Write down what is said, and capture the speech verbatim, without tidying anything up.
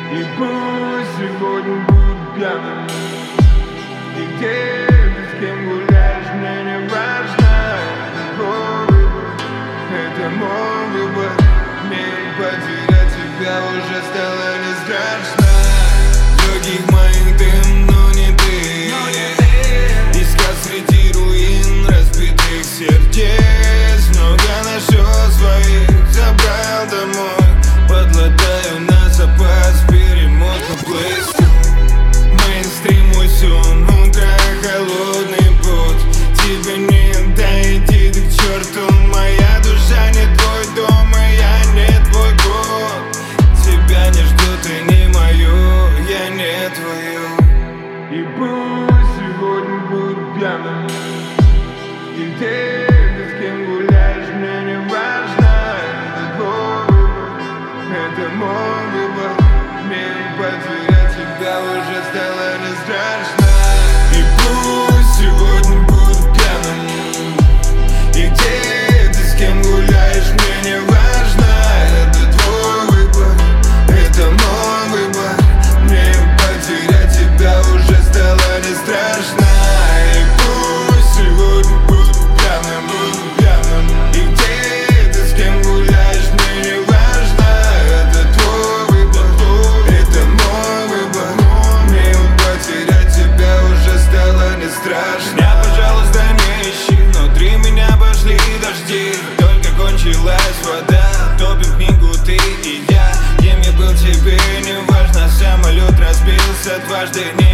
И пусть сегодня будет пьяным. И где ты, с кем гуляешь, мне не важно. Это твой выбор, это мой выбор. Мне потерять тебя уже стало не страшно. Легких моих дым, но не ты. Искал среди руин разбитых сердец. Много нашел своих, забрал домой. Подладаю на запас, перемотку плейлист. Мейнстрим мой сон, утро холодный пот. Тебе не дойти, ты к черту. Моя душа не твой дом, и я не твой год. Тебя не жду, ты не мою, я не твою. И пусть сегодня будет пьяным. И где ты, с кем гуляешь, мне не важно. Это твой выбор, это мой выбор. Мне потерять тебя уже стало не страшно. И пусть сегодня будет пьяным. И где ты, с кем гуляешь, мне не важно. Это твой выбор, это мой выбор. Мне потерять тебя уже стало не страшно. И пусть сегодня будет пьяным, будет пьяным. И где ты, с кем гуляешь, мне не важно. Это твой выбор, это мой выбор. Мне потерять тебя уже стало не страшно. Меня, пожалуйста, не ищи, внутри меня пошли дожди. Только кончилась вода, топим книгу ты и я. Кем я был тебе не важно, самолет разбился дважды.